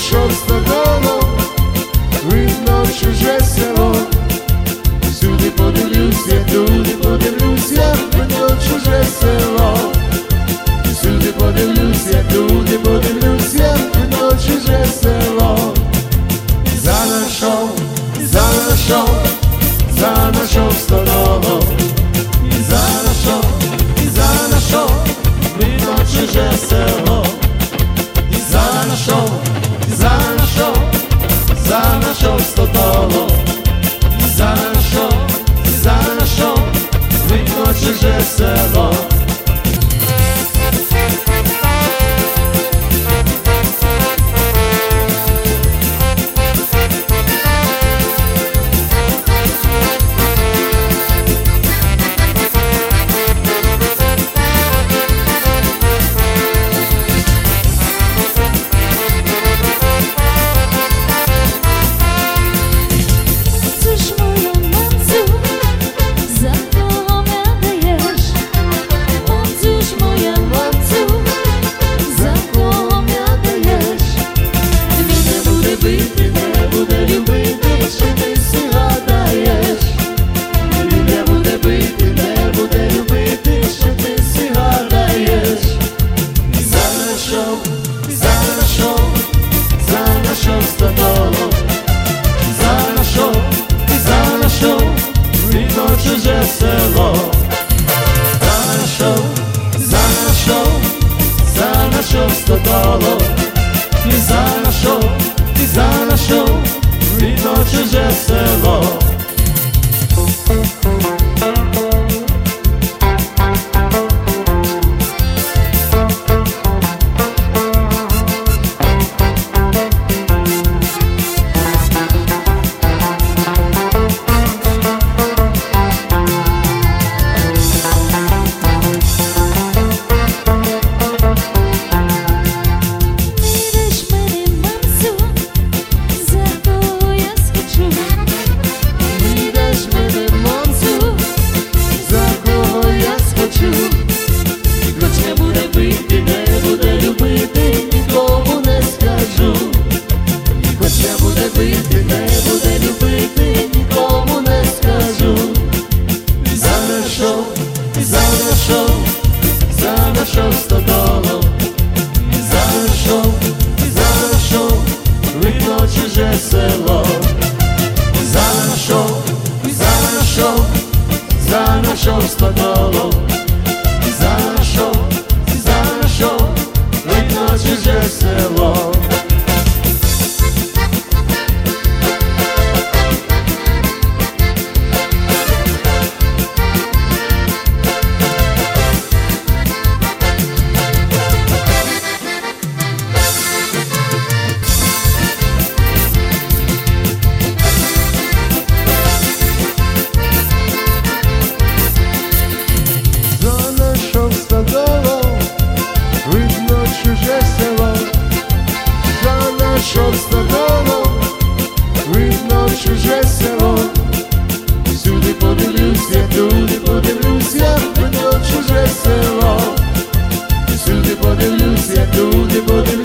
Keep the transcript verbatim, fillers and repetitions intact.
нашов стодолу, видно чуже село. Сюди подивлюся, туди подивлюся, видно чуже село. Сюди подивлюся, туди подивлюся, видно чуже село. Занайшов, занайшов, занайшов стодолу. Занайшов, занайшов, видно чуже село. Занайшов, занайшов, занайшов стодолу. Занайшов, занайшов, видно чуже село. Чуже село. Занайшов, занайшов, занайшов стодолу. І занайшов, і занайшов, видно чуже село. Занайшов, занайшов стодолу. Занайшов, занайшов, видно чуже село. Занайшов, занайшов, занайшов стодолу. Занайшов, занайшов, видно чуже село. Занайшов стодолу, видно чуже село. Сюди подивлюся, туди подивлюся, видно чуже село. Сюди подивлюся, туди подивлюся.